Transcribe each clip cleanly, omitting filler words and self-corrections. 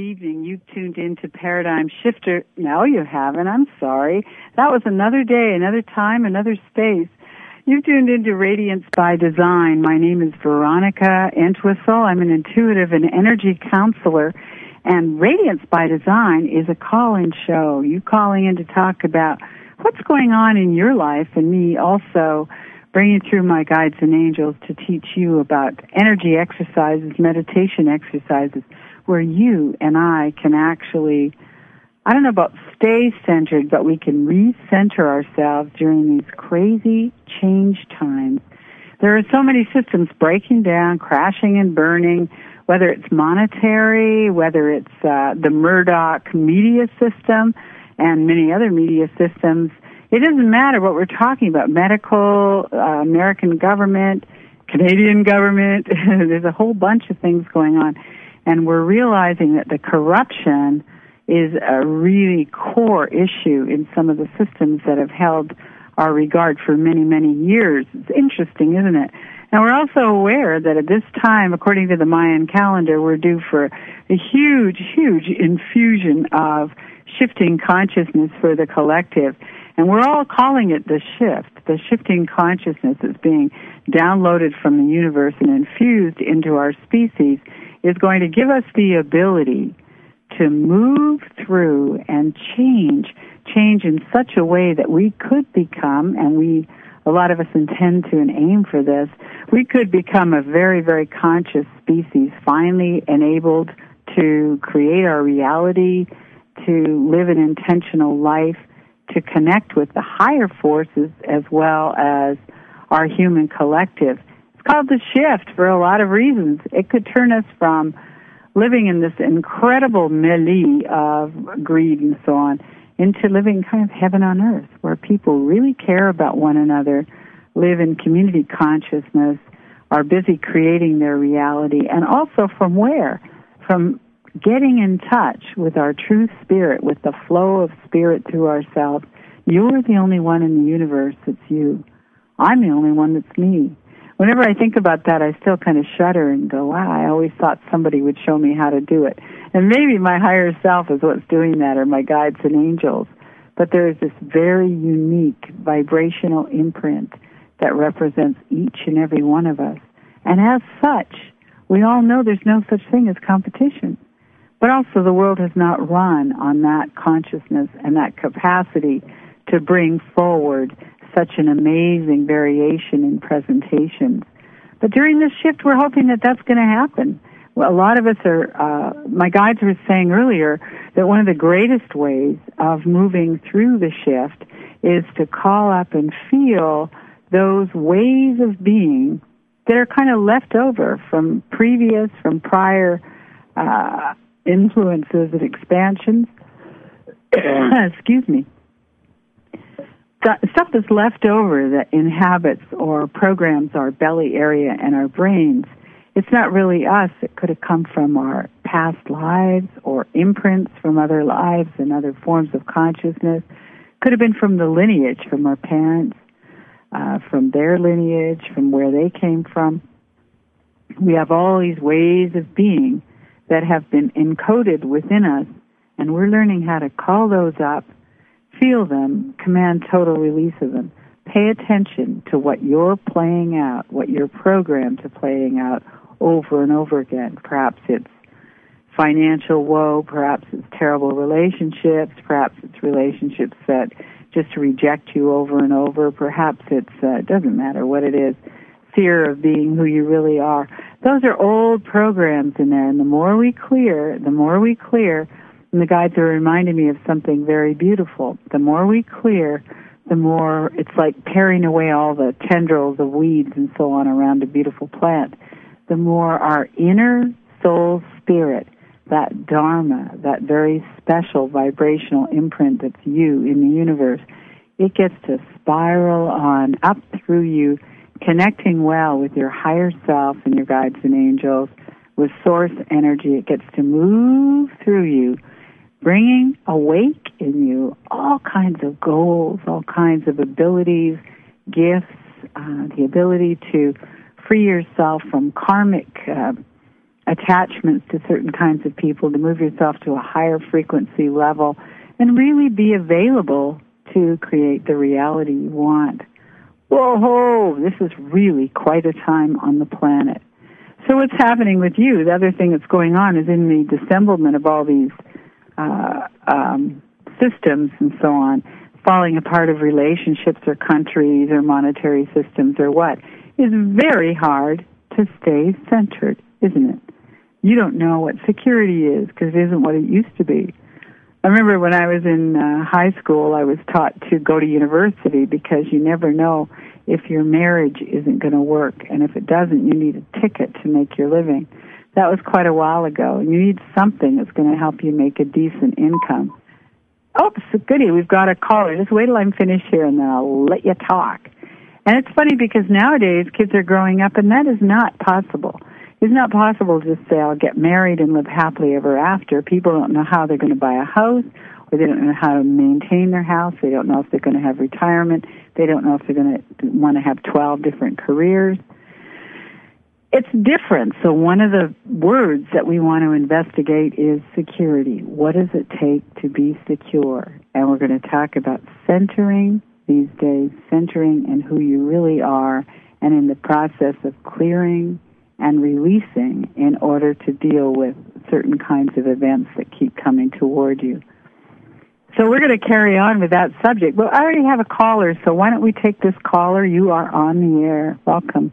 evening. You've tuned into Paradigm Shifter. No, you haven't. I'm sorry. That was another day, another time, another space. You've tuned into Radiance by Design. My name is Veronica Entwistle. I'm an intuitive and energy counselor. And Radiance by Design is a call-in show. You calling in to talk about what's going on in your life, and me also bringing through my guides and angels to teach you about energy exercises, meditation exercises, where you and I can actually, I don't know about stay centered, but we can recenter ourselves during these crazy change times. There are so many systems breaking down, crashing and burning, whether it's monetary, whether it's the Murdoch media system and many other media systems. It doesn't matter what we're talking about, medical, American government, Canadian government. There's a whole bunch of things going on. And we're realizing that the corruption is a really core issue in some of the systems that have held our regard for many, many years. It's interesting, isn't it? And we're also aware that at this time, according to the Mayan calendar, we're due for a huge, huge infusion of shifting consciousness for the collective. And we're all calling it the shift. The shifting consciousness is being downloaded from the universe and infused into our species is going to give us the ability to move through and change in such a way that we could become, and a lot of us intend to and aim for this, we could become a very, very conscious species, finally enabled to create our reality, to live an intentional life, to connect with the higher forces as well as our human collective. It's called the shift for a lot of reasons. It could turn us from living in this incredible melee of greed and so on into living kind of heaven on earth, where people really care about one another, live in community consciousness, are busy creating their reality, and also from where? From getting in touch with our true spirit, with the flow of spirit through ourselves. You're the only one in the universe that's you. I'm the only one that's me. Whenever I think about that, I still kind of shudder and go, wow, I always thought somebody would show me how to do it. And maybe my higher self is what's doing that, or my guides and angels. But there is this very unique vibrational imprint that represents each and every one of us. And as such, we all know there's no such thing as competition. But also the world has not run on that consciousness and that capacity to bring forward such an amazing variation in presentations. But during this shift, we're hoping that that's going to happen. Well, a lot of us are, my guides were saying earlier that one of the greatest ways of moving through the shift is to call up and feel those ways of being that are kind of left over from prior influences and expansions. Excuse me. Stuff that's left over that inhabits or programs our belly area and our brains. It's not really us. It could have come from our past lives or imprints from other lives and other forms of consciousness. Could have been from the lineage, from our parents, from their lineage, from where they came from. We have all these ways of being that have been encoded within us, and we're learning how to call those up, feel them, command total release of them. Pay attention to what you're playing out, what you're programmed to playing out over and over again. Perhaps it's financial woe, perhaps it's terrible relationships, perhaps it's relationships that just reject you over and over, perhaps it's, it doesn't matter what it is, fear of being who you really are. Those are old programs in there, and the more we clear, and the guides are reminding me of something very beautiful. The more we clear, the more it's like paring away all the tendrils of weeds and so on around a beautiful plant. The more our inner soul spirit, that dharma, that very special vibrational imprint that's you in the universe, it gets to spiral on up through you, connecting well with your higher self and your guides and angels, with source energy. It gets to move through you, bringing awake in you all kinds of goals, all kinds of abilities, gifts, the ability to free yourself from karmic attachments to certain kinds of people, to move yourself to a higher frequency level, and really be available to create the reality you want. Whoa, this is really quite a time on the planet. So what's happening with you, the other thing that's going on is in the dissemblement of all these systems and so on, falling apart of relationships or countries or monetary systems or what, is very hard to stay centered, isn't it? You don't know what security is because it isn't what it used to be. I remember when I was in high school, I was taught to go to university because you never know if your marriage isn't going to work. And if it doesn't, you need a ticket to make your living. That was quite a while ago. You need something that's going to help you make a decent income. Oh, so goody, we've got a caller. Just wait till I'm finished here and then I'll let you talk. And it's funny because nowadays kids are growing up and that is not possible. It's not possible to just say, I'll get married and live happily ever after. People don't know how they're going to buy a house, or they don't know how to maintain their house. They don't know if they're going to have retirement. They don't know if they're going to want to have 12 different careers. It's different. So one of the words that we want to investigate is security. What does it take to be secure? And we're going to talk about centering these days, centering in who you really are, and in the process of clearing and releasing in order to deal with certain kinds of events that keep coming toward you. So we're going to carry on with that subject. Well, I already have a caller, so why don't we take this caller? You are on the air. Welcome.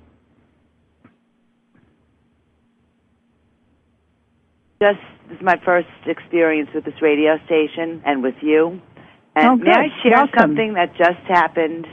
This is my first experience with this radio station and with you. And may I share something that just happened?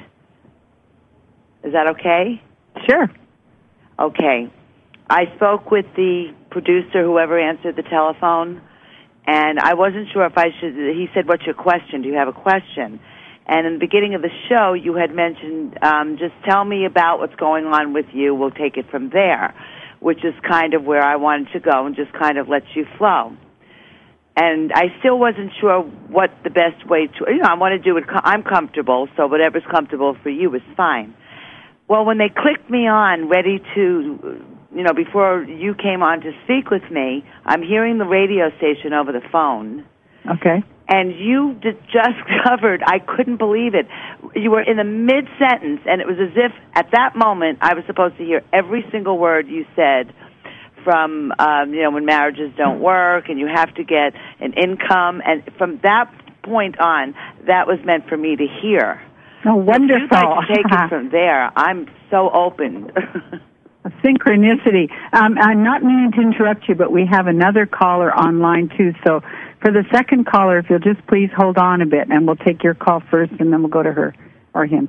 Is that okay? Sure. Okay. I spoke with the producer, whoever answered the telephone, and I wasn't sure if I should. He said, "What's your question? Do you have a question?" And in the beginning of the show, you had mentioned, just tell me about what's going on with you. We'll take it from there, which is kind of where I wanted to go and just kind of let you flow. And I still wasn't sure what the best way to, I want to do it. I'm comfortable, so whatever's comfortable for you is fine. Well, when they clicked me on, ready to, before you came on to speak with me, I'm hearing the radio station over the phone. Okay. And you just covered, I couldn't believe it. You were in the mid-sentence, and it was as if at that moment I was supposed to hear every single word you said from, when marriages don't work and you have to get an income. And from that point on, that was meant for me to hear. Oh, wonderful. If you'd like to take it from there, I'm so open. A synchronicity. I'm not meaning to interrupt you, but we have another caller online, too. So for the second caller, if you'll just please hold on a bit, and we'll take your call first, and then we'll go to her or him.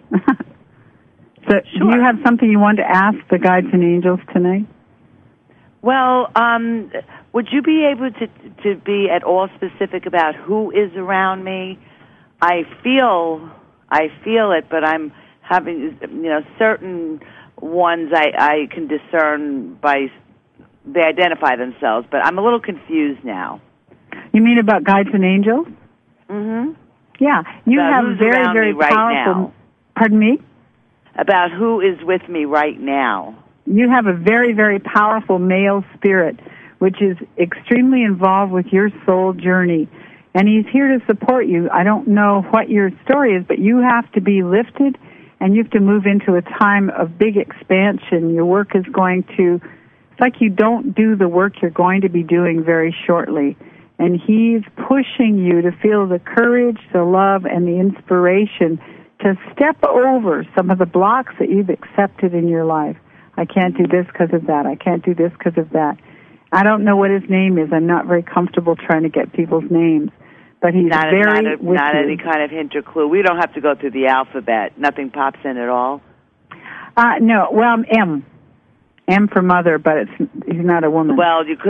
So sure. Do you have something you want to ask the guides and angels tonight? Well, would you be able to be at all specific about who is around me? I feel it, but I'm having, certain ones I can discern by, they identify themselves, but I'm a little confused now. You mean about guides and angels? Mm-hmm. Yeah, you about have very, very right powerful. Now. Pardon me? About who is with me right now. You have a very, very powerful male spirit, which is extremely involved with your soul journey. And he's here to support you. I don't know what your story is, but you have to be lifted, and you have to move into a time of big expansion. Your work is going to, it's like you don't do the work you're going to be doing very shortly. And he's pushing you to feel the courage, the love, and the inspiration to step over some of the blocks that you've accepted in your life. I can't do this because of that. I can't do this because of that. I don't know what his name is. I'm not very comfortable trying to get people's names. But he's not any kind of hint or clue. We don't have to go through the alphabet. Nothing pops in at all? No. Well, M. M for mother, but he's not a woman. Well, you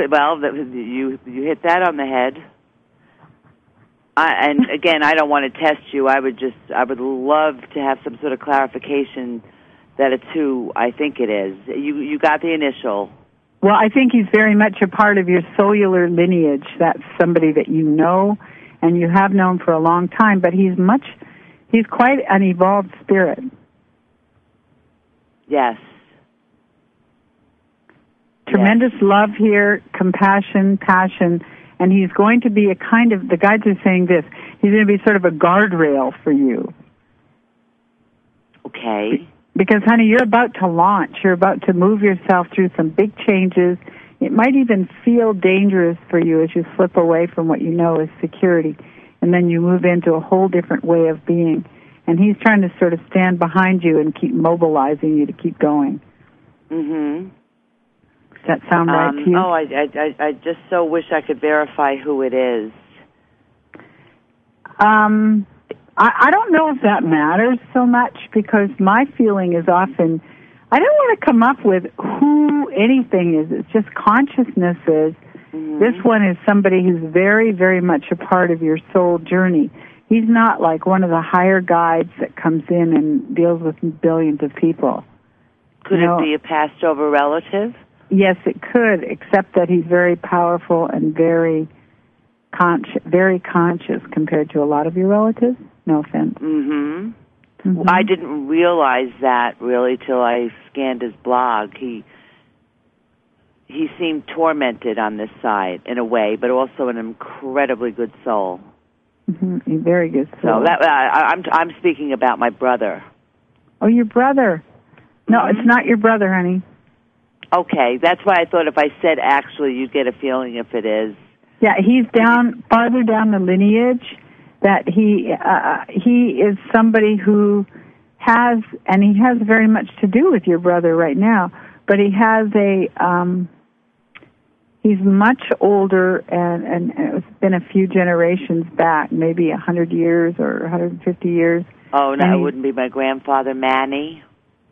hit that on the head. And again, I don't want to test you. I would love to have some sort of clarification that it's who I think it is. You got the initial. Well, I think he's very much a part of your cellular lineage. That's somebody that you know and you have known for a long time, but he's quite an evolved spirit. Yes. tremendous love here, compassion, passion, and he's going to be a kind of, the guides are saying this, he's going to be sort of a guardrail for you. Okay. Because, honey, you're about to launch. You're about to move yourself through some big changes. It might even feel dangerous for you as you slip away from what you know is security, and then you move into a whole different way of being. And he's trying to sort of stand behind you and keep mobilizing you to keep going. Mm-hmm. Does that sound right to you? Oh, I just so wish I could verify who it is. I don't know if that matters so much, because my feeling is often, I don't want to come up with who anything is. It's just consciousnesses. Mm-hmm. This one is somebody who's very, very much a part of your soul journey. He's not like one of the higher guides that comes in and deals with billions of people. Could it be a passed over relative? Yes, it could, except that he's very powerful and very conscious compared to a lot of your relatives. No offense. Mm-hmm. Mm-hmm. I didn't realize that really till I scanned his blog. He seemed tormented on this side in a way, but also an incredibly good soul. Mm-hmm. A very good soul. So that I'm speaking about my brother. Oh, your brother? No, Mm-hmm. It's not your brother, honey. Okay, that's why I thought if I said actually, you'd get a feeling if it is. Yeah, he's farther down the lineage. That he is somebody who has, and he has very much to do with your brother right now, but he has he's much older, and it's been a few generations back, maybe 100 years or 150 years. Oh, no, it wouldn't be my grandfather, Manny?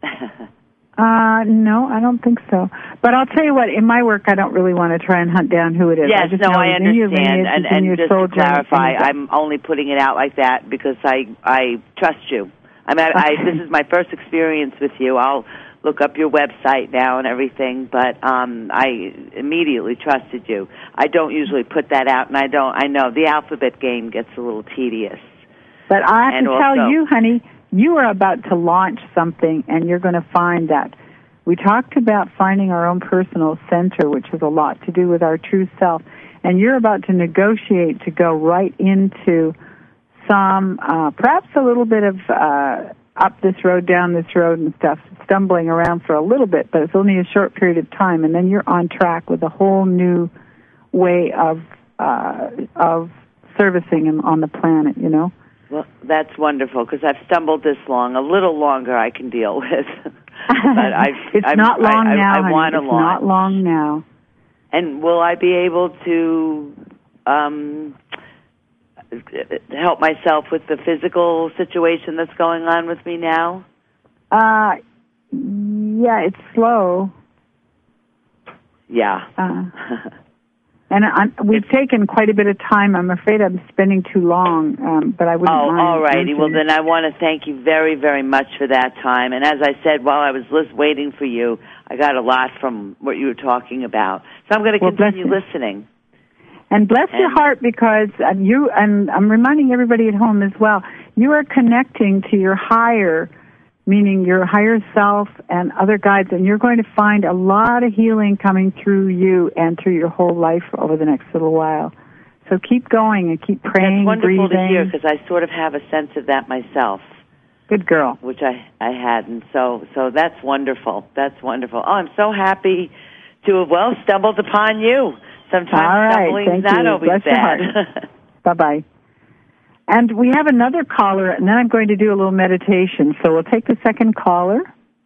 No, I don't think so. But I'll tell you what, in my work, I don't really want to try and hunt down who it is. Yes, I understand. And just to clarify, journey. I'm only putting it out like that because I trust you. I mean, this is my first experience with you. I'll look up your website now and everything, but I immediately trusted you. I don't usually put that out, and I know the alphabet game gets a little tedious. But I have to tell you, honey, you are about to launch something, and you're going to find that. We talked about finding our own personal center, which has a lot to do with our true self, and you're about to negotiate to go right into some, perhaps a little bit of up this road, down this road and stuff, stumbling around for a little bit, but it's only a short period of time, and then you're on track with a whole new way of servicing him on the planet, you know? Well, that's wonderful, because I've stumbled this long. A little longer I can deal with. But it's not long now, honey. I want to launch. It's not long now. And will I be able to help myself with the physical situation that's going on with me now? Yeah, it's slow. Yeah. And we've taken quite a bit of time. I'm afraid I'm spending too long, but I wouldn't mind. All righty. Well, then I want to thank you very, very much for that time. And as I said, while I was waiting for you, I got a lot from what you were talking about. So I'm going to continue listening. And bless your heart, because you, and I'm reminding everybody at home as well, you are connecting to your higher, meaning your higher self and other guides, and you're going to find a lot of healing coming through you and through your whole life over the next little while. So keep going and keep praying, That's wonderful breathing. to hear, because I sort of have a sense of that myself. Good girl. Which I hadn't. So that's wonderful. That's wonderful. Oh, I'm so happy to have, stumbled upon you. Sometimes stumbling's not always Bless bad. Your heart. Bye-bye. And we have another caller, and then I'm going to do a little meditation. So we'll take the second caller.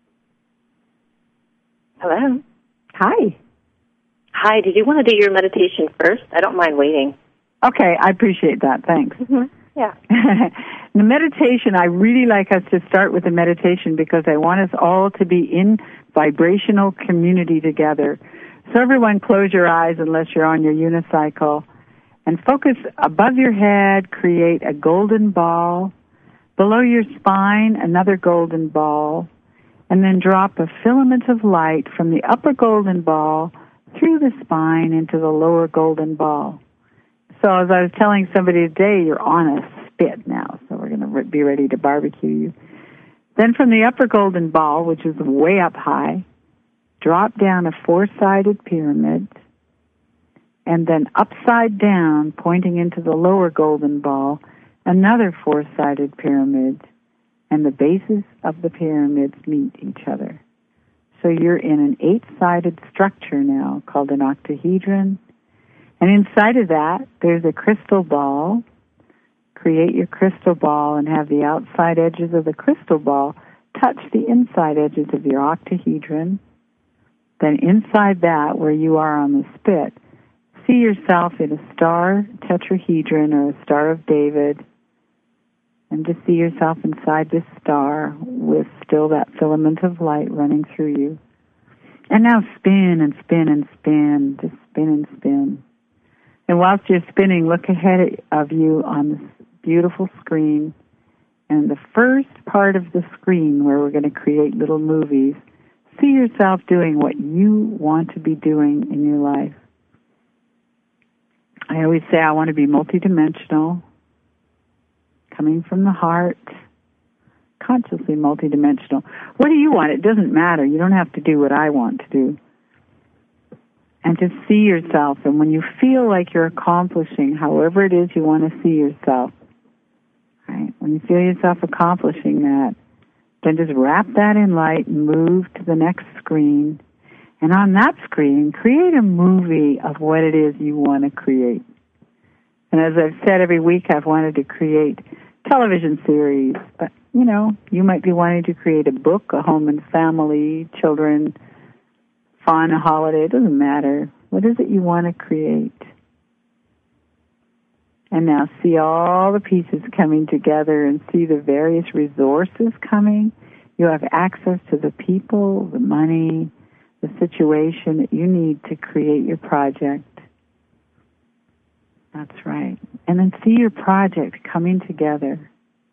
Hello. Hi. Hi, did you want to do your meditation first? I don't mind waiting. Okay, I appreciate that. Thanks. Mm-hmm. Yeah. The meditation, I really like us to start with the meditation because I want us all to be in vibrational community together. So everyone close your eyes unless you're on your unicycle. And focus above your head, create a golden ball. Below your spine, another golden ball. And then drop a filament of light from the upper golden ball through the spine into the lower golden ball. So as I was telling somebody today, you're on a spit now, so we're going to be ready to barbecue you. Then from the upper golden ball, which is way up high, drop down a four-sided pyramid, and then upside down, pointing into the lower golden ball, another four-sided pyramid, and the bases of the pyramids meet each other. So you're in an eight-sided structure now called an octahedron, and inside of that, there's a crystal ball. Create your crystal ball and have the outside edges of the crystal ball touch the inside edges of your octahedron. Then inside that, where you are on the spit, see yourself in a star tetrahedron or a Star of David, and just see yourself inside this star with still that filament of light running through you. And now spin and spin and spin, just spin and spin. And whilst you're spinning, look ahead of you on this beautiful screen. And the first part of the screen where we're going to create little movies, see yourself doing what you want to be doing in your life. I always say I want to be multidimensional, coming from the heart, consciously multidimensional. What do you want? It doesn't matter. You don't have to do what I want to do. And just see yourself. And when you feel like you're accomplishing however it is you want to see yourself, right? When you feel yourself accomplishing that, then just wrap that in light and move to the next screen. And on that screen, create a movie of what it is you want to create. And as I've said every week, I've wanted to create television series. But, you know, you might be wanting to create a book, a home and family, children, fun, a holiday. It doesn't matter. What is it you want to create? And now see all the pieces coming together and see the various resources coming. You have access to the people, the money, the situation that you need to create your project. That's right. And then see your project coming together.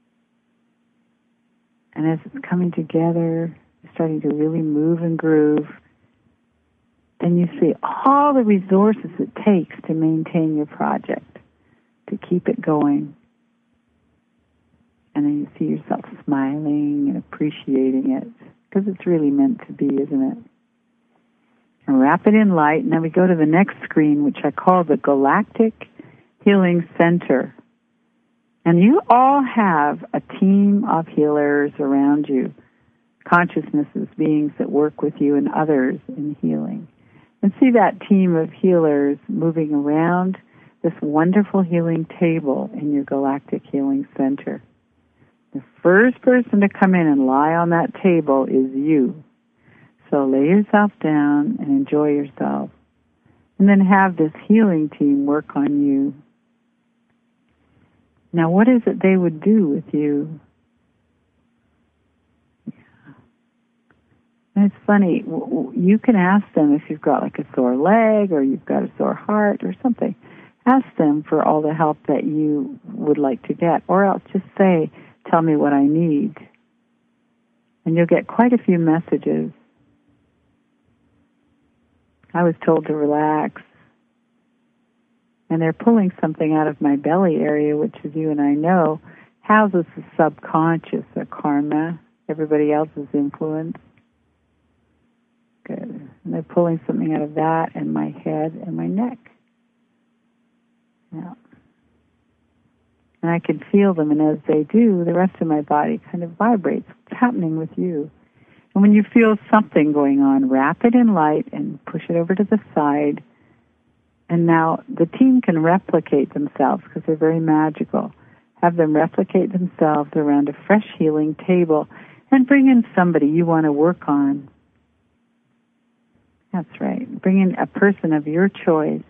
And as it's coming together, you're starting to really move and groove. Then you see all the resources it takes to maintain your project, to keep it going. And then you see yourself smiling and appreciating it, because it's really meant to be, isn't it? And wrap it in light, and then we go to the next screen, which I call the Galactic Healing Center. And you all have a team of healers around you, consciousnesses, beings that work with you and others in healing. And see that team of healers moving around this wonderful healing table in your Galactic Healing Center. The first person to come in and lie on that table is you. So lay yourself down and enjoy yourself. And then have this healing team work on you. Now, what is it they would do with you? And it's funny, you can ask them if you've got like a sore leg or you've got a sore heart or something. Ask them for all the help that you would like to get, or else just say, tell me what I need. And you'll get quite a few messages. I was told to relax. And they're pulling something out of my belly area, which, as you and I know, houses the subconscious, the karma, everybody else's influence. Good. And they're pulling something out of that and my head and my neck. Yeah. And I can feel them, and as they do, the rest of my body kind of vibrates. What's happening with you? And when you feel something going on, wrap it in light and push it over to the side. And now the team can replicate themselves because they're very magical. Have them replicate themselves around a fresh healing table and bring in somebody you want to work on. That's right. Bring in a person of your choice.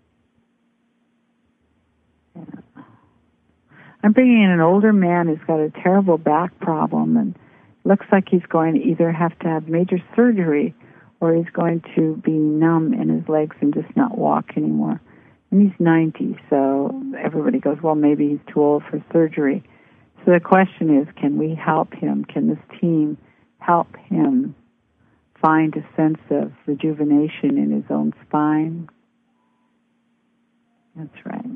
Yeah. I'm bringing in an older man who's got a terrible back problem and looks like he's going to either have to have major surgery or he's going to be numb in his legs and just not walk anymore. And he's 90, so everybody goes, well, maybe he's too old for surgery. So the question is, can we help him? Can this team help him find a sense of rejuvenation in his own spine? That's right.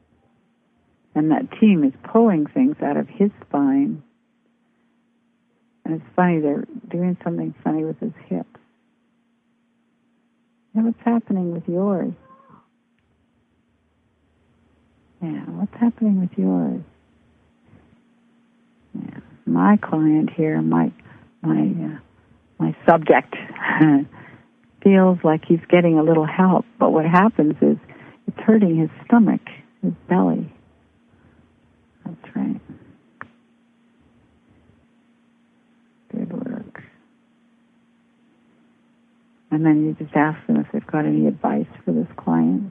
And that team is pulling things out of his spine. And it's funny, they're doing something funny with his hips. Yeah, what's happening with yours? Yeah, what's happening with yours? Yeah, my client here, my subject, feels like he's getting a little help, but what happens is it's hurting his stomach, his belly. That's right. Good work. And then you just ask them if they've got any advice for this client.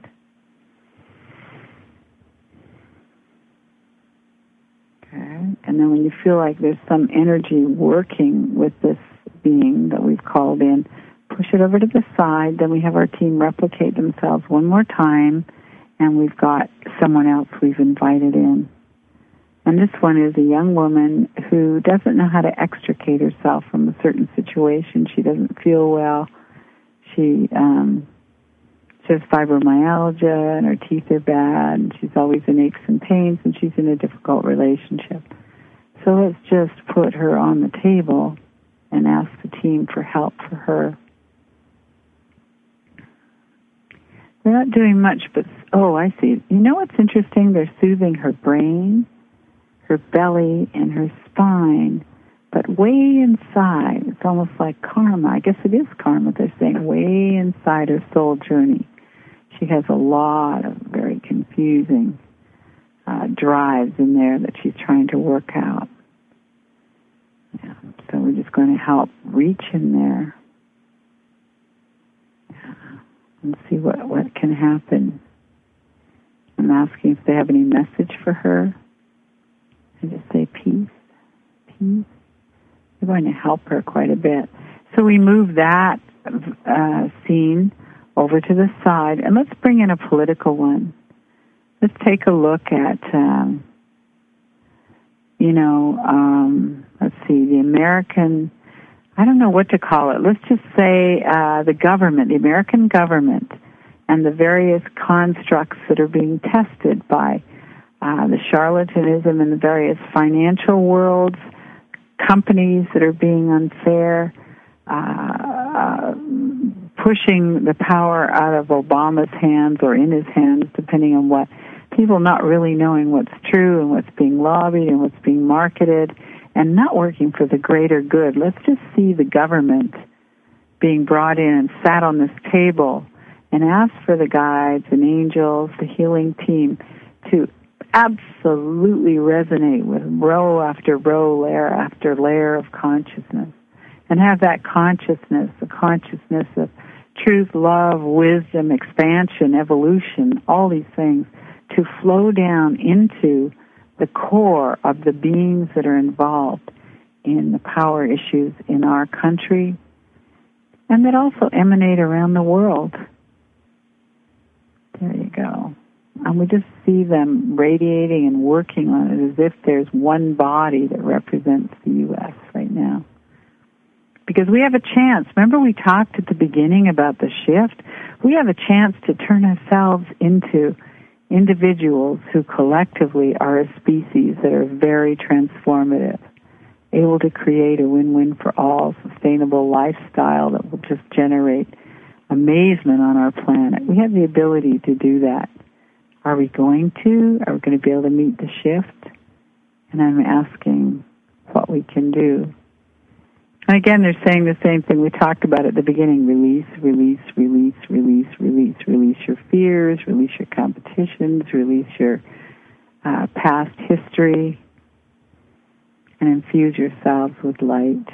Okay. And then when you feel like there's some energy working with this being that we've called in, push it over to the side. Then we have our team replicate themselves one more time, and we've got someone else we've invited in. And this one is a young woman who doesn't know how to extricate herself from a certain situation. She doesn't feel well. She has fibromyalgia, and her teeth are bad, and she's always in aches and pains, and she's in a difficult relationship. So let's just put her on the table and ask the team for help for her. They're not doing much, but, oh, I see. You know what's interesting? They're soothing her brain, her belly, and her spine, but way inside, it's almost like karma. I guess it is karma. They're saying way inside her soul journey. She has a lot of very confusing drives in there that she's trying to work out. Yeah. So we're just going to help reach in there and see what can happen. I'm asking if they have any message for her. I just say peace, peace. We're going to help her quite a bit. So we move that scene over to the side, and let's bring in a political one. Let's take a look at, let's see, the American, I don't know what to call it. Let's just say the government, the American government, and the various constructs that are being tested by the charlatanism in the various financial worlds, companies that are being unfair, pushing the power out of Obama's hands or in his hands, depending on what, people not really knowing what's true and what's being lobbied and what's being marketed, and not working for the greater good. Let's just see the government being brought in and sat on this table and ask for the guides and angels, the healing team, to absolutely resonate with row after row, layer after layer of consciousness, and have that consciousness, the consciousness of truth, love, wisdom, expansion, evolution, all these things, to flow down into the core of the beings that are involved in the power issues in our country, and that also emanate around the world. There you go. And we just see them radiating and working on it as if there's one body that represents the U.S. right now. Because we have a chance. Remember we talked at the beginning about the shift? We have a chance to turn ourselves into individuals who collectively are a species that are very transformative, able to create a win-win for all, sustainable lifestyle that will just generate amazement on our planet. We have the ability to do that. Are we going to? Are we going to be able to meet the shift? And I'm asking what we can do. And again, they're saying the same thing we talked about at the beginning. Release, release, release, release, release. Release your fears, release your competitions, release your past history, and infuse yourselves with light.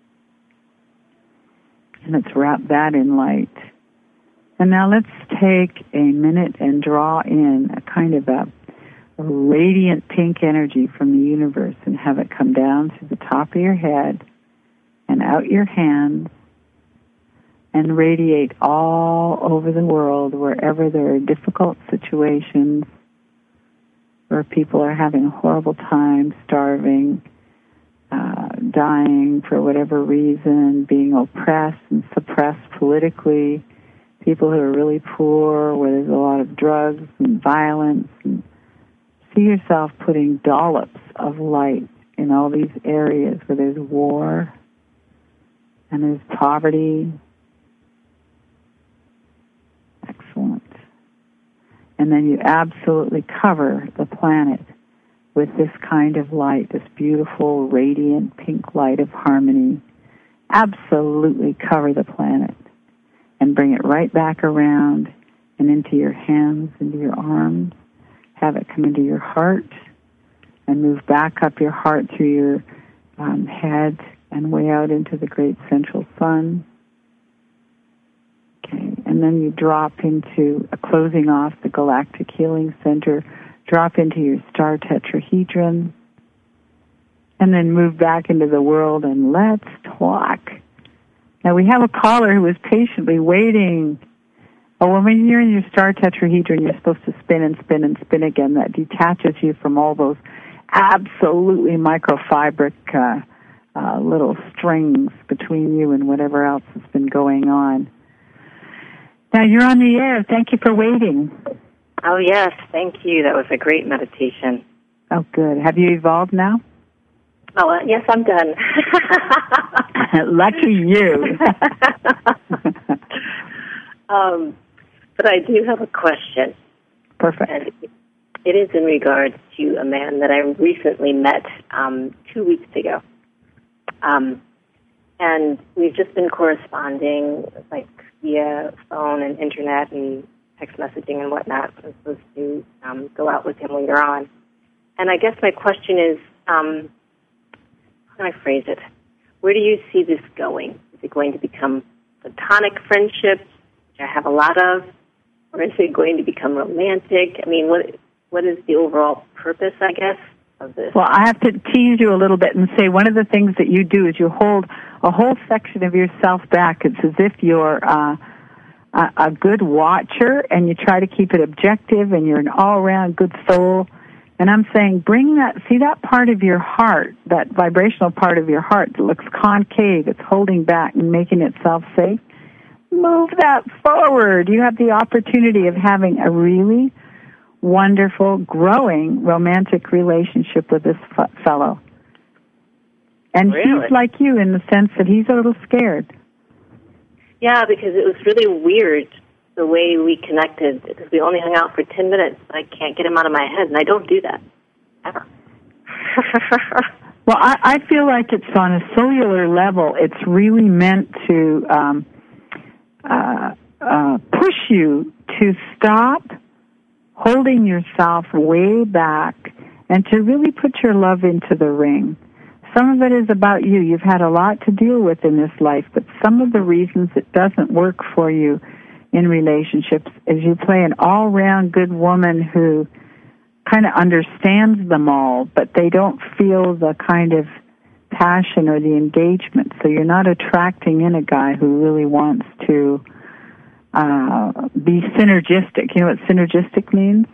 And let's wrap that in light. And now let's take a minute and draw in a kind of a radiant pink energy from the universe and have it come down to the top of your head and out your hands and radiate all over the world wherever there are difficult situations, where people are having a horrible time, starving, dying for whatever reason, being oppressed and suppressed politically, people who are really poor, where there's a lot of drugs and violence. And see yourself putting dollops of light in all these areas where there's war and there's poverty. Excellent. And then you absolutely cover the planet with this kind of light, this beautiful, radiant pink light of harmony. Absolutely cover the planet and bring it right back around and into your hands, into your arms. Have it come into your heart and move back up your heart through your head and way out into the great central sun. Okay, and then you drop into closing off the galactic healing center, drop into your star tetrahedron, and then move back into the world and let's talk. Now we have a caller who is patiently waiting. Oh, when you're in your star tetrahedron, you're supposed to spin and spin and spin again. That detaches you from all those absolutely microfibric little strings between you and whatever else has been going on. Now you're on the air. Thank you for waiting. Oh, yes. Thank you. That was a great meditation. Oh, good. Have you evolved now? Oh, yes, I'm done. Lucky you. But I do have a question. Perfect. And it is in regards to a man that I recently met 2 weeks ago. And we've just been corresponding, like, via phone and internet and text messaging and whatnot. I'm supposed to go out with him later on. And I guess my question is, how can I phrase it? Where do you see this going? Is it going to become platonic friendships, which I have a lot of, or is it going to become romantic? I mean, what is the overall purpose, I guess, of this? Well, I have to tease you a little bit and say one of the things that you do is you hold a whole section of yourself back. It's as if you're a good watcher, and you try to keep it objective, and you're an all-around good soul. And I'm saying, bring that part of your heart, that vibrational part of your heart that looks concave, it's holding back and making itself safe. Move that forward. You have the opportunity of having a really wonderful, growing romantic relationship with this fellow. And really? He's like you in the sense that he's a little scared. Yeah, because it was really weird the way we connected, because we only hung out for 10 minutes, but I can't get him out of my head, and I don't do that, ever. Well, I feel like it's on a cellular level. It's really meant to push you to stop holding yourself way back and to really put your love into the ring. Some of it is about you. You've had a lot to deal with in this life, but some of the reasons it doesn't work for you in relationships is you play an all-round good woman who kind of understands them all, but they don't feel the kind of passion or the engagement. So you're not attracting in a guy who really wants to be synergistic. You know what synergistic means?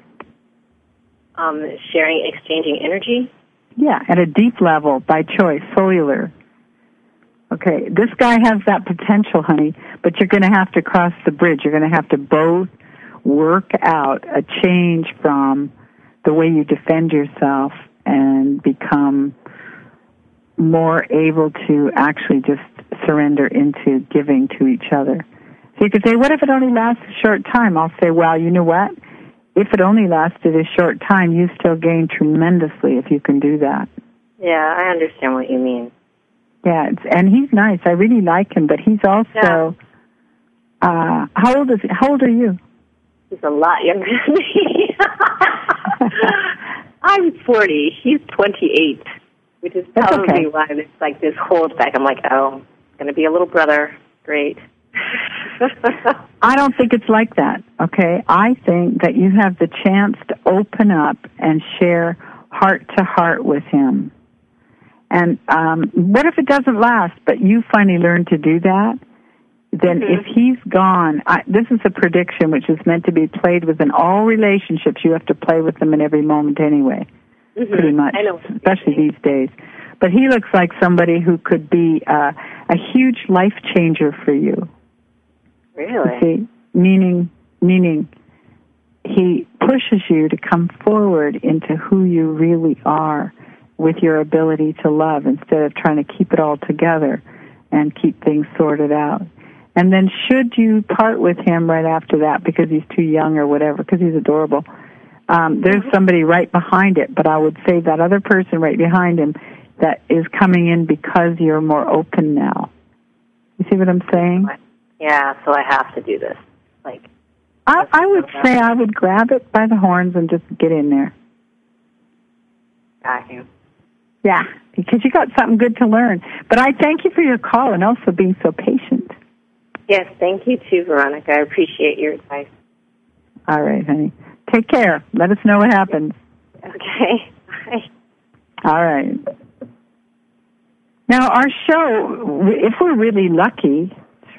Exchanging energy? Yeah, at a deep level, by choice, cellular. Okay, this guy has that potential, honey, but you're going to have to cross the bridge. You're going to have to both work out a change from the way you defend yourself and become more able to actually just surrender into giving to each other. So you could say, what if it only lasts a short time? I'll say, well, you know what? If it only lasted a short time, you still gain tremendously if you can do that. Yeah, I understand what you mean. Yeah, and he's nice. I really like him, but he's also, how old is he? How old are you? He's a lot younger than me. I'm 40. He's 28, which is probably why there's like this hold back. I'm like, oh, it's going to be a little brother. Great. I don't think it's like that, okay? I think that you have the chance to open up and share heart-to-heart with him. And what if it doesn't last, but you finally learn to do that? Then if he's gone, this is a prediction which is meant to be played with in all relationships. You have to play with them in every moment anyway, pretty much, especially these days. But he looks like somebody who could be a huge life changer for you. Really? You see, meaning he pushes you to come forward into who you really are with your ability to love instead of trying to keep it all together and keep things sorted out. And then should you part with him right after that because he's too young or whatever, because he's adorable, there's somebody right behind it. But I would say that other person right behind him that is coming in because you're more open now. You see what I'm saying? Yeah, so I have to do this. Like, I would say I would grab it by the horns and just get in there. Got you. Yeah, because you got something good to learn. But I thank you for your call and also being so patient. Yes, thank you too, Veronica. I appreciate your advice. All right, honey. Take care. Let us know what happens. Okay. Bye. All right. Now, our show, if we're really lucky,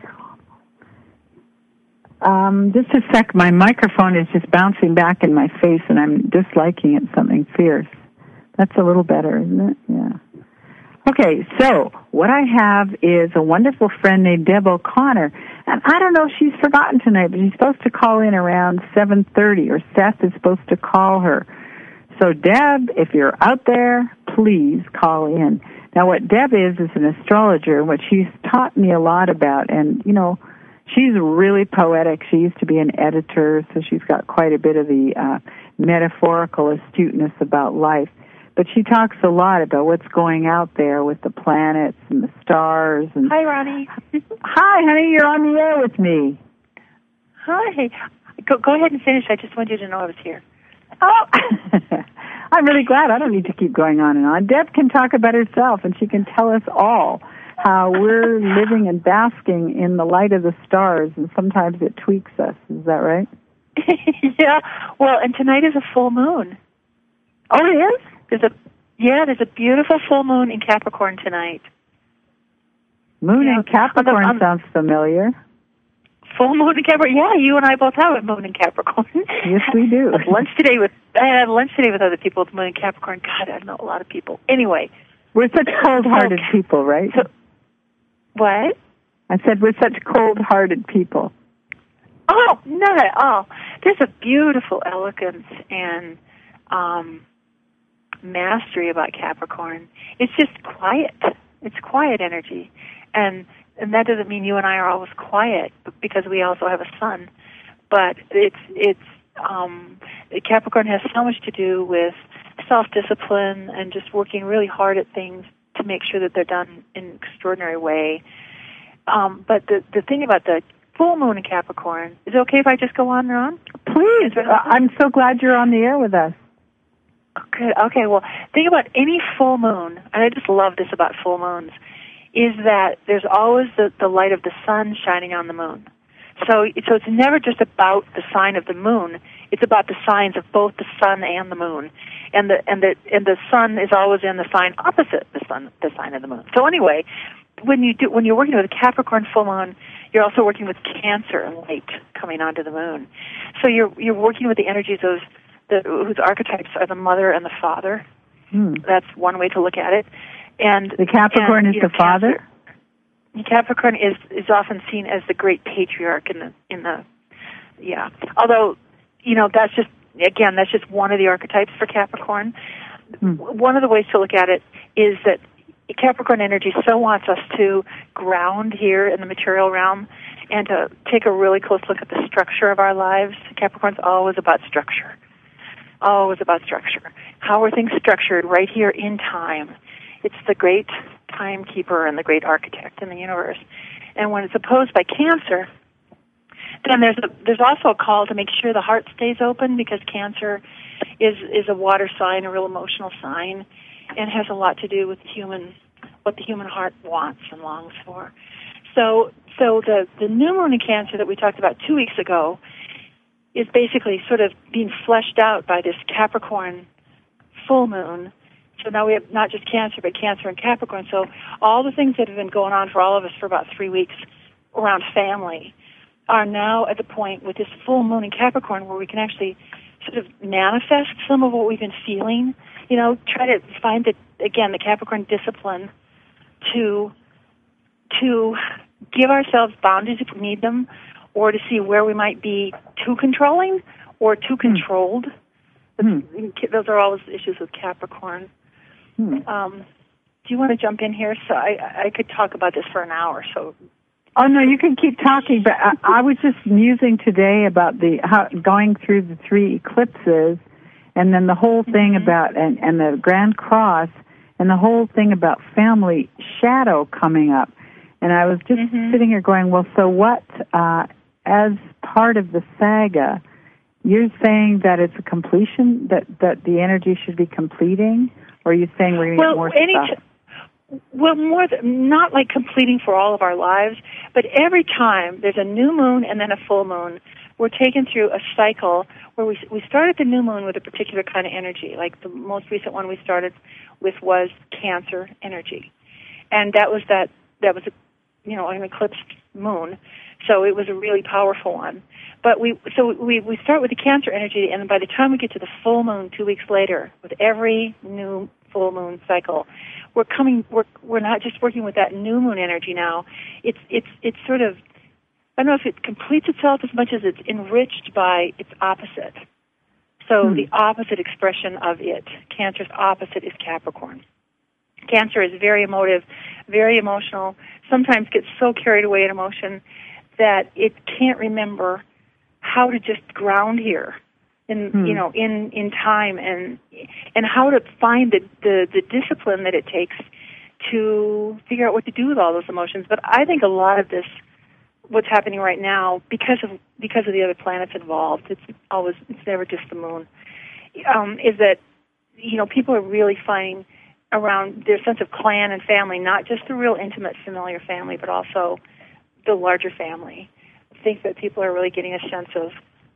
just a sec, my microphone is just bouncing back in my face and I'm disliking it, something fierce. That's a little better, isn't it? Yeah. Okay, so what I have is a wonderful friend named Deb O'Connor, and I don't know if she's forgotten tonight, but she's supposed to call in around 7:30, or Seth is supposed to call her. So Deb, if you're out there, please call in. Now what Deb is an astrologer, what she's taught me a lot about, and you know, she's really poetic. She used to be an editor, so she's got quite a bit of the metaphorical astuteness about life. But she talks a lot about what's going out there with the planets and the stars. And hi, Ronnie. Hi, honey. You're on the air with me. Hi. Go ahead and finish. I just wanted you to know I was here. Oh, I'm really glad. I don't need to keep going on and on. Deb can talk about herself, and she can tell us all how we're living and basking in the light of the stars, and sometimes it tweaks us. Is that right? Yeah. Well, and tonight is a full moon. Oh, it is? There's a beautiful full moon in Capricorn tonight. Moon in Capricorn sounds familiar. Full moon in Capricorn. Yeah, you and I both have a moon in Capricorn. Yes, we do. I had lunch today with other people with moon in Capricorn. God, I know a lot of people. Anyway, we're such cold-hearted people, right? So, what? I said we're such cold-hearted people. Oh, not at all. There's a beautiful elegance and mastery about Capricorn. It's just quiet. It's quiet energy. And that doesn't mean you and I are always quiet because we also have a sun. But Capricorn has so much to do with self-discipline and just working really hard at things to make sure that they're done in an extraordinary way. But the thing about the full moon in Capricorn, is it okay if I just go on and on? Please. I'm so glad you're on the air with us. Good. Okay, well, think about any full moon, and I just love this about full moons, is that there's always the light of the sun shining on the moon. So it's never just about the sign of the moon. It's about the signs of both the sun and the moon, and the sun is always in the sign opposite the sign of the moon. So anyway, when you're working with a Capricorn full moon, you're also working with Cancer and light coming onto the moon. So you're working with the energies of whose archetypes are the mother and the father. That's one way to look at it. And the Capricorn is the father? Capricorn is often seen as the great patriarch in the Although, that's just one of the archetypes for Capricorn. One of the ways to look at it is that Capricorn energy so wants us to ground here in the material realm and to take a really close look at the structure of our lives. Capricorn's always about structure. Always about structure. How are things structured right here in time? It's the great timekeeper and the great architect in the universe. And when it's opposed by Cancer, then there's also a call to make sure the heart stays open, because Cancer is a water sign, a real emotional sign, and has a lot to do with what the human heart wants and longs for. So the new moon in Cancer that we talked about 2 weeks ago is basically sort of being fleshed out by this Capricorn full moon. So now we have not just Cancer, but Cancer and Capricorn. So all the things that have been going on for all of us for about 3 weeks around family are now at the point with this full moon in Capricorn where we can actually sort of manifest some of what we've been feeling. Try to find the Capricorn discipline to give ourselves boundaries if we need them, or to see where we might be too controlling or too controlled. Those are always issues with Capricorn. Do you want to jump in here? So I could talk about this for an hour. So. Oh no, you can keep talking. But I was just musing today about going through the 3 eclipses, and then the whole thing about and the Grand Cross, and the whole thing about family shadow coming up. And I was just sitting here going, well, so what? As part of the saga, you're saying that it's a completion, that the energy should be completing, or are you saying we're going to get more stuff? Well, not like completing for all of our lives, but every time there's a new moon and then a full moon, we're taken through a cycle where we start at the new moon with a particular kind of energy. Like the most recent one we started with was Cancer energy, and that was an eclipsed moon, so it was a really powerful one. But we start with the Cancer energy, and by the time we get to the full moon 2 weeks later, with every new full moon cycle, we're not just working with that new moon energy now. It's sort of, I don't know if it completes itself as much as it's enriched by its opposite. So the opposite expression of it, Cancer's opposite, is Capricorn. Cancer is very emotive, very emotional, sometimes gets so carried away in emotion that it can't remember how to just ground here in time and how to find the discipline that it takes to figure out what to do with all those emotions. But I think a lot of this, what's happening right now, because of the other planets involved, it's never just the moon, is that people are really finding around their sense of clan and family, not just the real intimate familiar family, but also the larger family. I think that people are really getting a sense of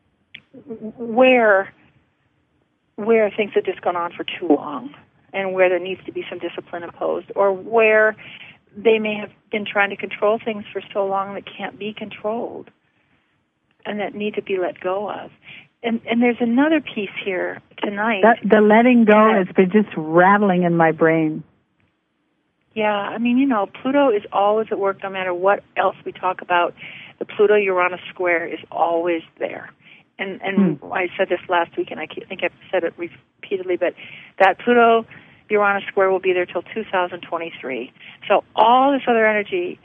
where things have just gone on for too long, and where there needs to be some discipline imposed, or where they may have been trying to control things for so long that can't be controlled and that need to be let go of. And there's another piece here tonight. The letting go has been just rattling in my brain. Yeah, Pluto is always at work no matter what else we talk about. The Pluto-Uranus square is always there. And I said this last week, and I think I've said it repeatedly, but that Pluto-Uranus square will be there till 2023. So all this other energy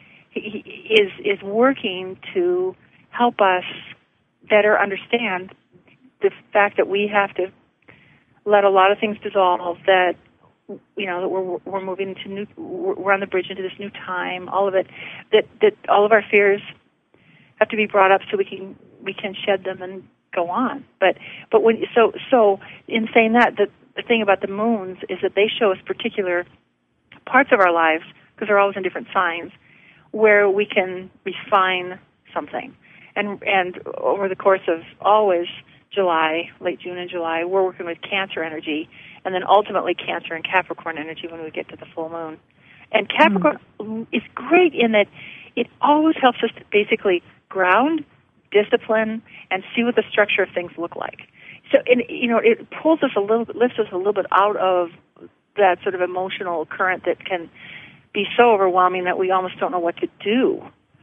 is working to help us better understand the fact that we have to let a lot of things dissolve, that that we're moving to we're on the bridge into this new time, all of it, that all of our fears have to be brought up so we can shed them and go on. But when so in saying that, the thing about the moons is that they show us particular parts of our lives, because they're always in different signs, where we can refine something. And over the course of always July, late June and July, we're working with Cancer energy, and then ultimately Cancer and Capricorn energy when we get to the full moon. And Capricorn is great in that it always helps us to basically ground, discipline, and see what the structure of things look like. So, it pulls us lifts us a little bit out of that sort of emotional current that can be so overwhelming that we almost don't know what to do.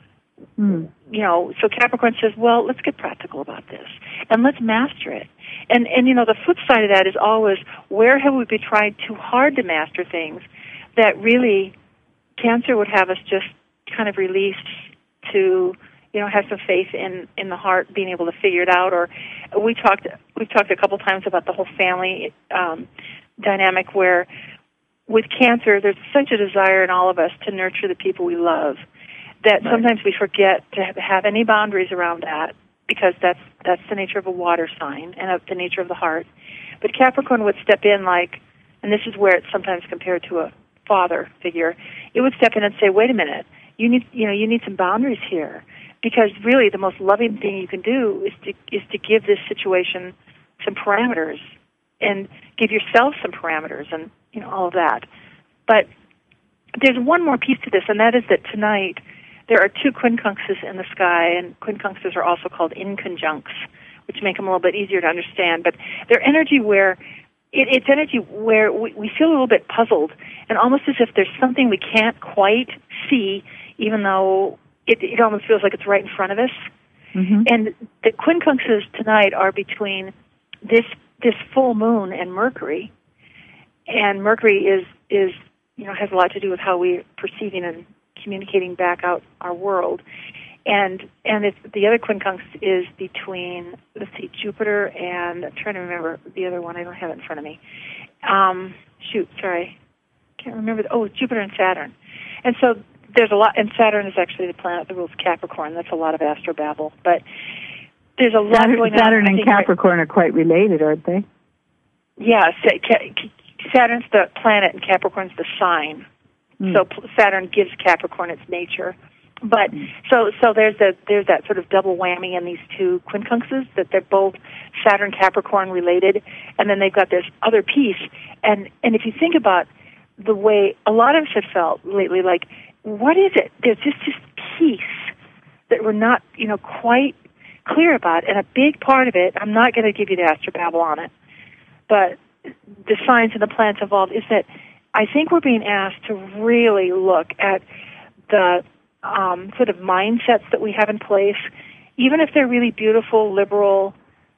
So Capricorn says, well, let's get practical about this, and let's master it. And the flip side of that is always, where have we been trying too hard to master things that really Cancer would have us just kind of release to, have some faith in the heart, being able to figure it out. Or we've talked a couple times about the whole family dynamic, where with Cancer, there's such a desire in all of us to nurture the people we love, that sometimes we forget to have any boundaries around that, because that's the nature of a water sign and of the nature of the heart. But Capricorn would step in and this is where it's sometimes compared to a father figure. It would step in and say, "Wait a minute, you need some boundaries here, because really the most loving thing you can do is to give this situation some parameters, and give yourself some parameters, and all of that." But there's one more piece to this, and that is that tonight there are 2 quincunxes in the sky, and quincunxes are also called inconjuncts, which make them a little bit easier to understand. But they're energy where it's energy where we feel a little bit puzzled, and almost as if there's something we can't quite see, even though it almost feels like it's right in front of us. And the quincunxes tonight are between this full moon and Mercury. And Mercury is is has a lot to do with how we're perceiving and communicating back out our world. And it's, the other quincunx is between, let's see, Jupiter and, I'm trying to remember the other one. I don't have it in front of me. Can't remember. Jupiter and Saturn. And so there's a lot, and Saturn is actually the planet that rules Capricorn. That's a lot of astrobabble. But there's a lot going on. Saturn and Capricorn are quite related, aren't they? Yeah, Saturn's the planet and Capricorn's the sign. So Saturn gives Capricorn its nature. But so there's that sort of double whammy in these two quincunxes, that they're both Saturn Capricorn related, and then they've got this other piece. And if you think about the way a lot of us have felt lately, like, what is it? There's just this piece that we're not quite clear about, and a big part of it, I'm not going to give you the astrobabble on it, but the science and the planets involved, is that I think we're being asked to really look at the sort of mindsets that we have in place, even if they're really beautiful, liberal,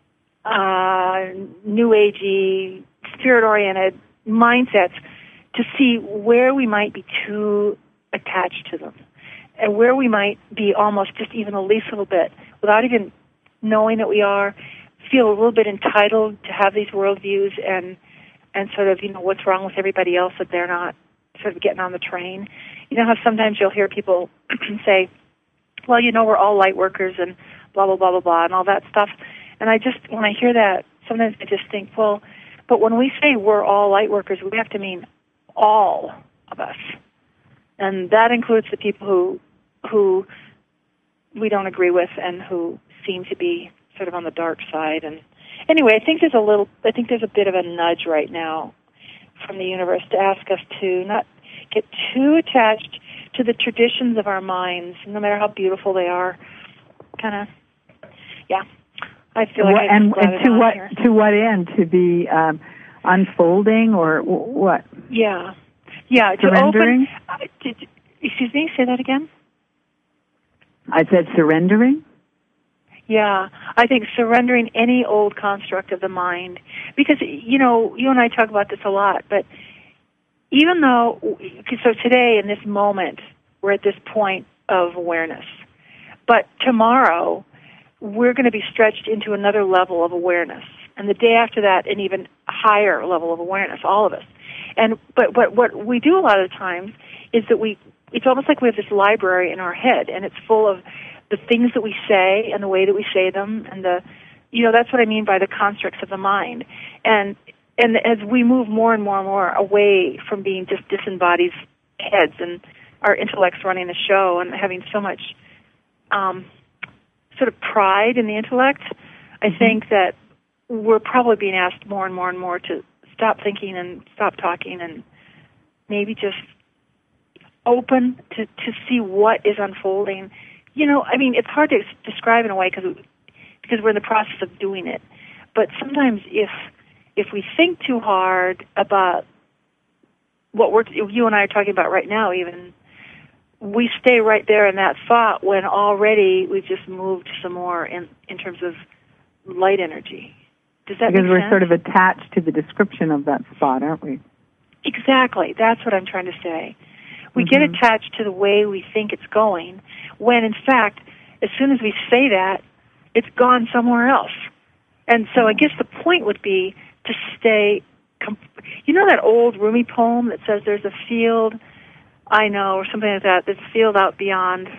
new agey, spirit-oriented mindsets, to see where we might be too attached to them, and where we might be almost just even the least little bit, without even knowing that we are, feel a little bit entitled to have these worldviews and sort of, what's wrong with everybody else, that they're not sort of getting on the train. You know how sometimes you'll hear people say, well, we're all light workers and blah, blah, blah, blah, blah, and all that stuff. And when I hear that, sometimes I just think, well, but when we say we're all light workers, we have to mean all of us. And that includes the people who we don't agree with and who seem to be sort of on the dark side. And anyway, I think there's a bit of a nudge right now from the universe to ask us to not get too attached to the traditions of our minds, no matter how beautiful they are. I feel like to what end? To be unfolding, or what? Yeah. Surrendering? To open. Excuse me. Say that again. I said surrendering. Yeah, I think surrendering any old construct of the mind, because you and I talk about this a lot, but even though, so today in this moment, we're at this point of awareness, but tomorrow we're going to be stretched into another level of awareness, and the day after that, an even higher level of awareness, all of us. But what we do a lot of the times is that it's almost like we have this library in our head, and it's full of the things that we say and the way that we say them, and that's what I mean by the constructs of the mind. And as we move more and more and more away from being just disembodied heads and our intellects running the show and having so much sort of pride in the intellect, I think that we're probably being asked more and more and more to stop thinking and stop talking and maybe just open to see what is unfolding. It's hard to describe in a way because we're in the process of doing it. But sometimes if we think too hard about what you and I are talking about right now, even, we stay right there in that thought when already we've just moved some more in terms of light energy. Does that make sense? Because we're sort of attached to the description of that spot, aren't we? Exactly. That's what I'm trying to say. We get attached to the way we think it's going, when in fact, as soon as we say that, it's gone somewhere else. And so I guess the point would be to stay, that old Rumi poem that says there's a field, or something like that, there's a field out beyond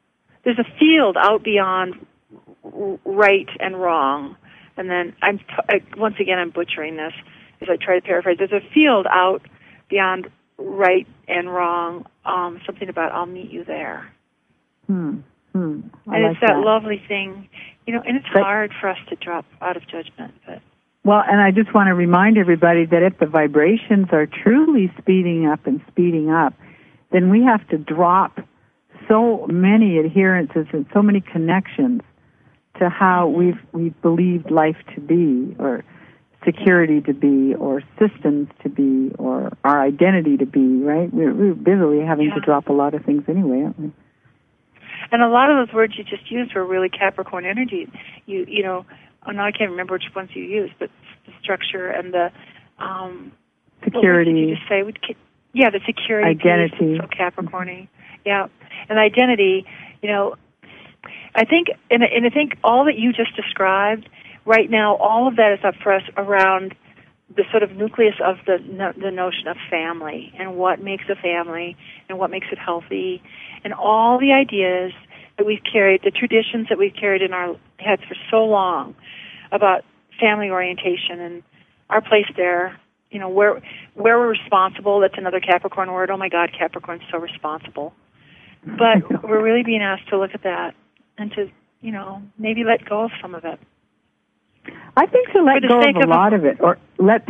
right and wrong. And then once again, I'm butchering this as I try to paraphrase. There's a field out beyond right and wrong, something about I'll meet you there. And it's that lovely thing, and it's hard for us to drop out of judgment. But well, and I just want to remind everybody that if the vibrations are truly speeding up, then we have to drop so many adherences and so many connections to how we've believed life to be, or security to be, or systems to be, or our identity to be, right? We're busily having to drop a lot of things anyway, aren't we? And a lot of those words you just used were really Capricorn energy. Now I can't remember which ones you used, but the structure and the security. What did you just say? the security identity. piece, so Capricorn-y. Yeah, and identity, I think, and I think all that you just described right now, all of that is up for us around the sort of nucleus of the notion of family and what makes a family and what makes it healthy, and all the ideas that we've carried, the traditions that we've carried in our heads for so long about family orientation and our place there. Where we're responsible. That's another Capricorn word. Oh my God, Capricorn's so responsible. But we're really being asked to look at that and to, maybe let go of some of it. I think to let go of a lot of it, or let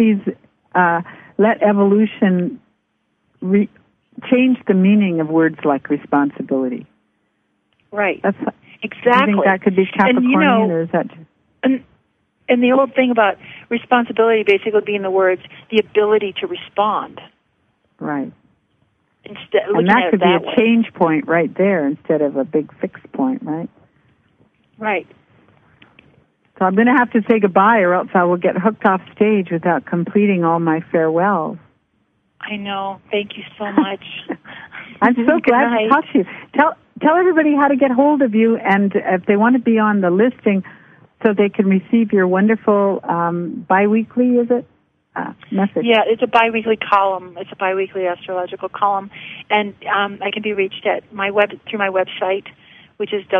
evolution change the meaning of words like responsibility. Right. Exactly. You think that could be Capricornian, or is that just... And the old thing about responsibility basically being the words, the ability to respond. Right. And that could be a change point right there instead of a big fixed point, right? Right. So I'm going to have to say goodbye, or else I will get hooked off stage without completing all my farewells. I know. Thank you so much. I'm so glad to talk to you. Tell everybody how to get hold of you, and if they want to be on the listing so they can receive your wonderful biweekly, is it? Message. Yeah, it's a biweekly column. It's a biweekly astrological column, and I can be reached at through my website, which is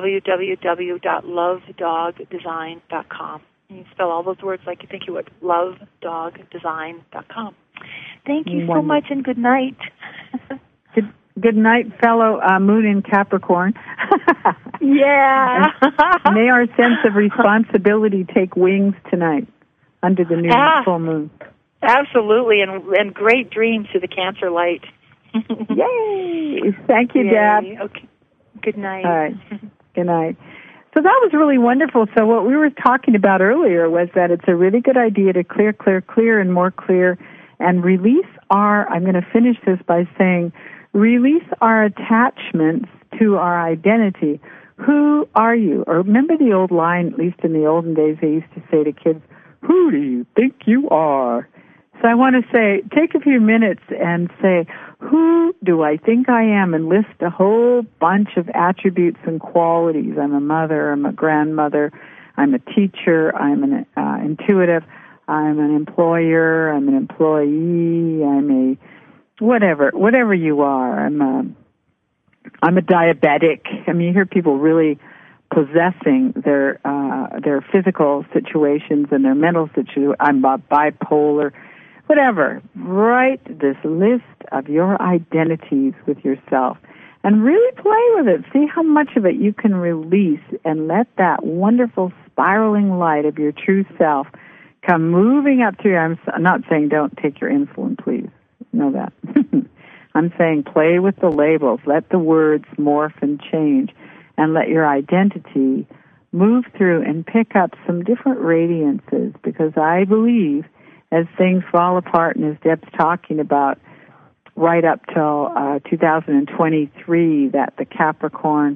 www.lovedogdesign.com. And you spell all those words like you think you would. lovedogdesign.com. Thank you so much, and good night. Good night, fellow Moon in Capricorn. Yeah. May our sense of responsibility take wings tonight under the new full moon. Absolutely, and great dreams to the Cancer light. Yay! Thank you, Deb. Okay. Good night. All right. Good night. So that was really wonderful. So what we were talking about earlier was that it's a really good idea to clear, and more clear, and release I'm going to finish this by saying, release our attachments to our identity. Who are you? Or remember the old line, at least in the olden days, they used to say to kids, who do you think you are? So I want to say, take a few minutes and say, who do I think I am? And list a whole bunch of attributes and qualities. I'm a mother, I'm a grandmother, I'm a teacher, I'm an intuitive, I'm an employer, I'm an employee, I'm a whatever you are. I'm a diabetic. I mean, you hear people really possessing their physical situations and their mental situation. I'm bipolar, whatever. Write this list of your identities with yourself and really play with it. See how much of it you can release and let that wonderful spiraling light of your true self come moving up through. I'm not saying don't take your insulin, please. Know that. I'm saying play with the labels. Let the words morph and change, and let your identity move through and pick up some different radiances, because I believe as things fall apart, and as Deb's talking about right up till 2023, that the Capricorn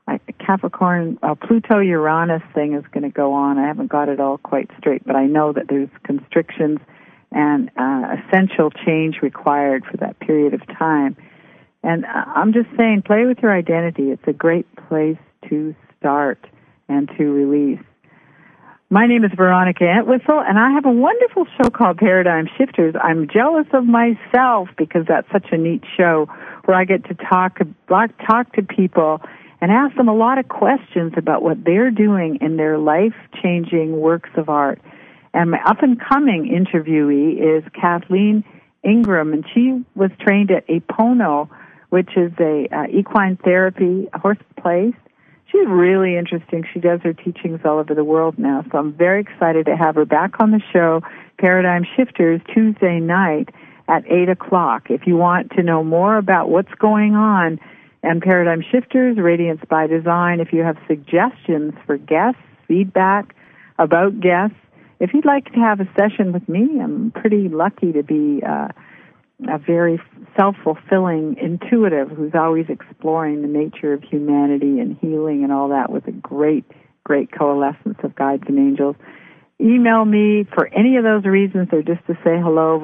Pluto-Uranus thing is going to go on. I haven't got it all quite straight, but I know that there's constrictions and essential change required for that period of time. And I'm just saying, play with your identity. It's a great place to start and to release. My name is Veronica Entwistle, and I have a wonderful show called Paradigm Shifters. I'm jealous of myself because that's such a neat show where I get to talk to people and ask them a lot of questions about what they're doing in their life-changing works of art. And my up-and-coming interviewee is Kathleen Ingram, and she was trained at Epono, which is a equine therapy horse place. She's really interesting. She does her teachings all over the world now, so I'm very excited to have her back on the show, Paradigm Shifters, Tuesday night at 8 o'clock. If you want to know more about what's going on and Paradigm Shifters, Radiance by Design, if you have suggestions for guests, feedback about guests, if you'd like to have a session with me, I'm pretty lucky to be a very self-fulfilling intuitive who's always exploring the nature of humanity and healing and all that with a great, great coalescence of guides and angels. email me for any of those reasons or just to say hello,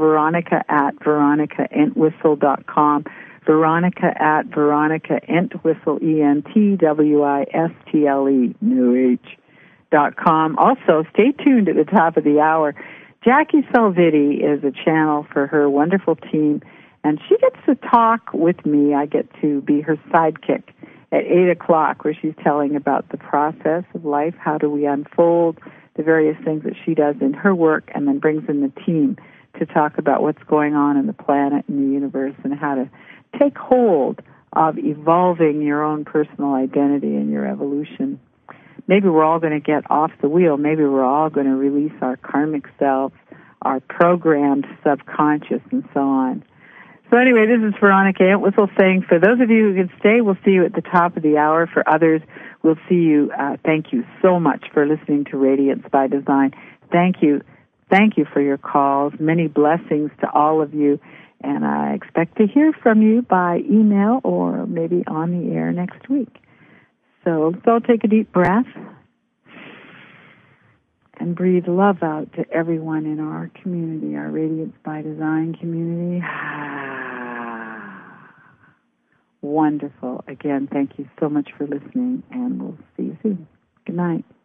Veronica@veronicaentwistle.com. Veronica@veronicaentwistle, ENTWISTLE, .com. Also, stay tuned at the top of the hour. Jackie Salvitti is a channel for her wonderful team, and she gets to talk with me. I get to be her sidekick at 8 o'clock, where she's telling about the process of life, how do we unfold the various things that she does in her work, and then brings in the team to talk about what's going on in the planet and the universe and how to take hold of evolving your own personal identity and your evolution. Maybe we're all going to get off the wheel. Maybe we're all going to release our karmic selves, our programmed subconscious, and so on. So anyway, this is Veronica Entwistle saying, for those of you who can stay, we'll see you at the top of the hour. For others, we'll see you. Thank you so much for listening to Radiance by Design. Thank you. Thank you for your calls. Many blessings to all of you. And I expect to hear from you by email or maybe on the air next week. So let's all take a deep breath and breathe love out to everyone in our community, our Radiance by Design community. Wonderful. Again, thank you so much for listening, and we'll see you soon. Good night.